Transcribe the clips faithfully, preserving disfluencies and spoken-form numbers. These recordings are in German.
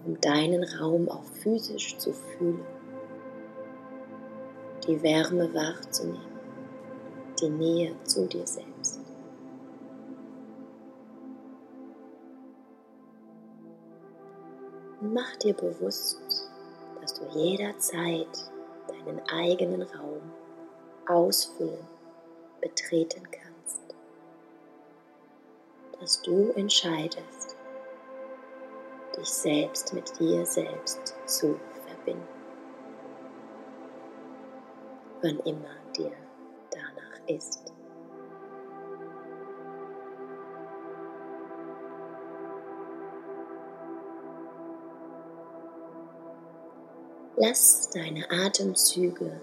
um deinen Raum auch physisch zu fühlen, die Wärme wahrzunehmen, die Nähe zu dir selbst. Und mach dir bewusst, dass du jederzeit deinen eigenen Raum ausfüllen, betreten kannst. Dass du entscheidest, dich selbst mit dir selbst zu verbinden, wann immer dir danach ist. Lass deine Atemzüge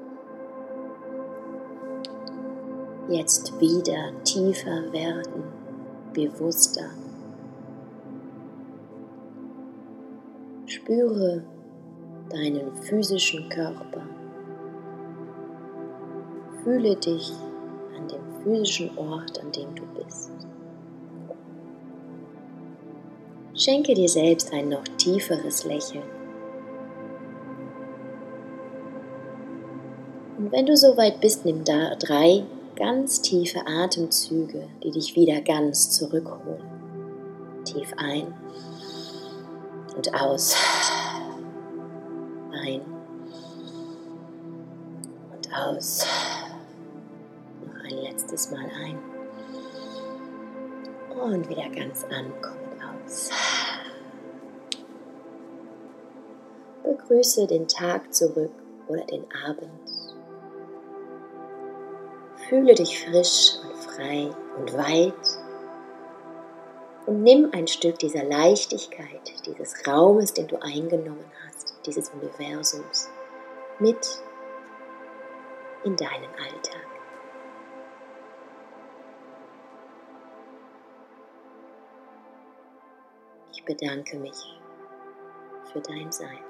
jetzt wieder tiefer werden, bewusster. Spüre deinen physischen Körper. Fühle dich an dem physischen Ort, an dem du bist. Schenke dir selbst ein noch tieferes Lächeln. Und wenn du soweit bist, nimm da drei ganz tiefe Atemzüge, die dich wieder ganz zurückholen. Tief ein und aus. Ein und aus. Noch ein letztes Mal ein. Und wieder ganz ankommen aus. Begrüße den Tag zurück oder den Abend. Fühle dich frisch und frei und weit und nimm ein Stück dieser Leichtigkeit, dieses Raumes, den du eingenommen hast, dieses Universums, mit in deinen Alltag. Ich bedanke mich für dein Sein.